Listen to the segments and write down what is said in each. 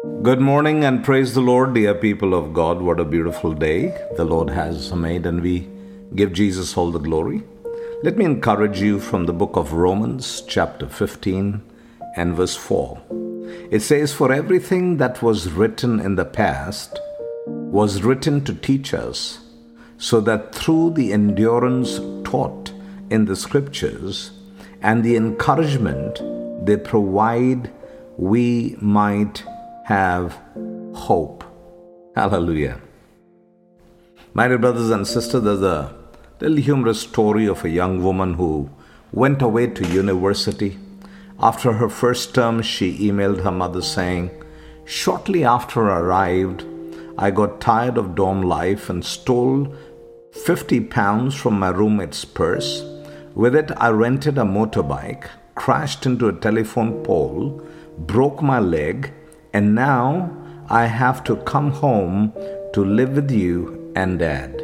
Good morning and praise the Lord, dear people of God. What a beautiful day the Lord has made, and we give Jesus all the glory. Let me encourage you from the book of Romans, chapter 15 and verse 4. It says, "For everything that was written in the past was written to teach us, so that through the endurance taught in the scriptures and the encouragement they provide, we might have hope." Hallelujah. My dear brothers and sisters, there's a little humorous story of a young woman who went away to university. After her first term, she emailed her mother saying, "Shortly after I arrived, I got tired of dorm life and stole 50 pounds from my roommate's purse. With it, I rented a motorbike, crashed into a telephone pole, broke my leg, and now I have to come home to live with you and Dad."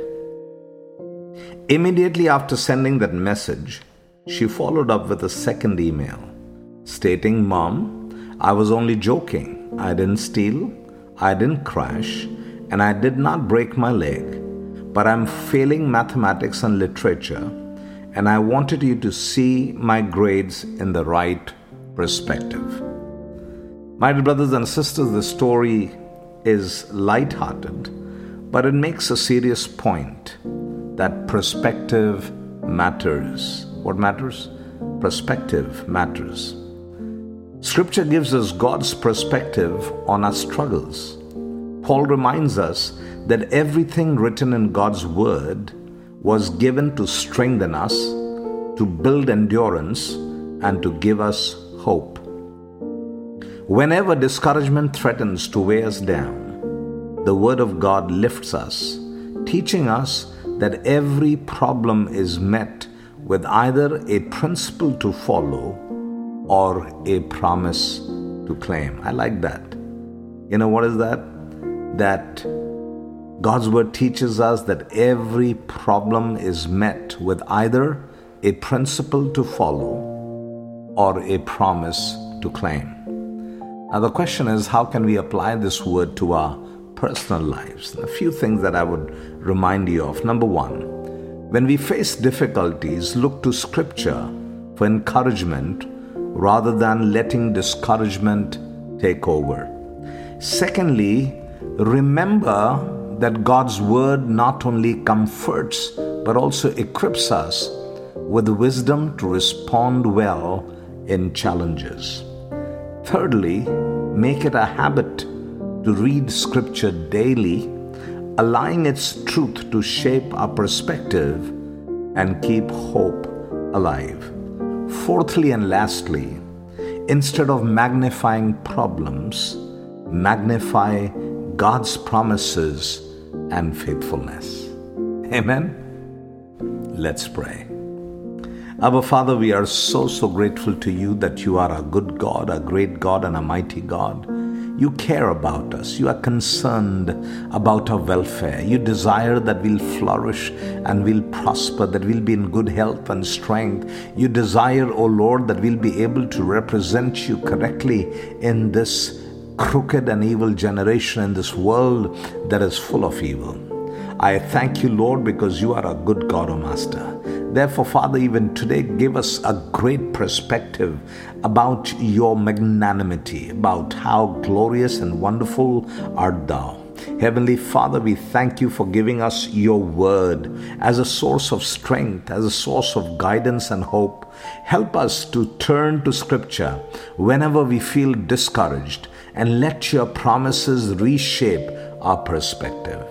Immediately after sending that message, she followed up with a second email stating, "Mom, I was only joking. I didn't steal, I didn't crash, and I did not break my leg, but I'm failing mathematics and literature, and I wanted you to see my grades in the right perspective." My dear brothers and sisters, the story is light-hearted, but it makes a serious point that perspective matters. What matters? Perspective matters. Scripture gives us God's perspective on our struggles. Paul reminds us that everything written in God's Word was given to strengthen us, to build endurance, and to give us hope. Whenever discouragement threatens to weigh us down, the Word of God lifts us, teaching us that every problem is met with either a principle to follow or a promise to claim. I like that. You know what is that? That God's Word teaches us that every problem is met with either a principle to follow or a promise to claim. Now the question is, how can we apply this word to our personal lives? A few things that I would remind you of. Number one, when we face difficulties, look to Scripture for encouragement rather than letting discouragement take over. Secondly, remember that God's Word not only comforts but also equips us with wisdom to respond well in challenges. Thirdly, make it a habit to read Scripture daily, allowing its truth to shape our perspective and keep hope alive. Fourthly and lastly, instead of magnifying problems, magnify God's promises and faithfulness. Amen? Let's pray. Our Father, we are so grateful to you that you are a good God, a great God, and a mighty God. You care about us. You are concerned about our welfare. You desire that we'll flourish and we'll prosper, that we'll be in good health and strength. You desire, O Lord, that we'll be able to represent you correctly in this crooked and evil generation, in this world that is full of evil. I thank you, Lord, because you are a good God, O Master. Therefore, Father, even today, give us a great perspective about your magnanimity, about how glorious and wonderful art thou. Heavenly Father, we thank you for giving us your word as a source of strength, as a source of guidance and hope. Help us to turn to Scripture whenever we feel discouraged, and let your promises reshape our perspective.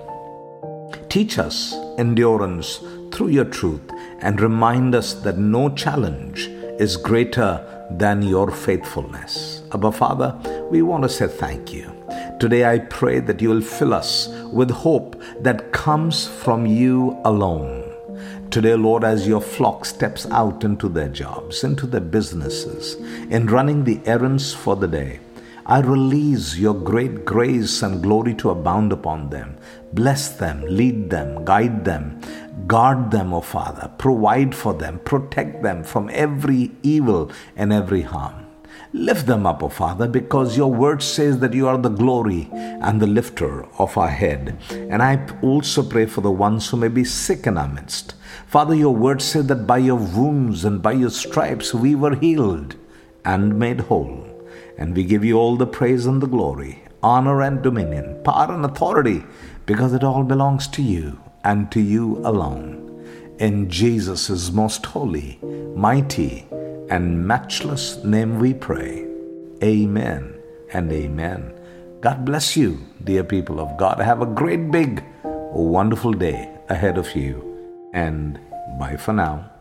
Teach us endurance through your truth, and remind us that no challenge is greater than your faithfulness. Abba Father, we want to say thank you. Today I pray that you will fill us with hope that comes from you alone. Today, Lord, as your flock steps out into their jobs, into their businesses, in running the errands for the day, I release your great grace and glory to abound upon them. Bless them, lead them, guide them, guard them, O Father. Provide for them, protect them from every evil and every harm. Lift them up, O Father, because your word says that you are the glory and the lifter of our head. And I also pray for the ones who may be sick in our midst. Father, your word said that by your wounds and by your stripes we were healed and made whole. And we give you all the praise and the glory, honor and dominion, power and authority, because it all belongs to you and to you alone. In Jesus' most holy, mighty, and matchless name we pray. Amen and amen. God bless you, dear people of God. Have a great, big, wonderful day ahead of you. And bye for now.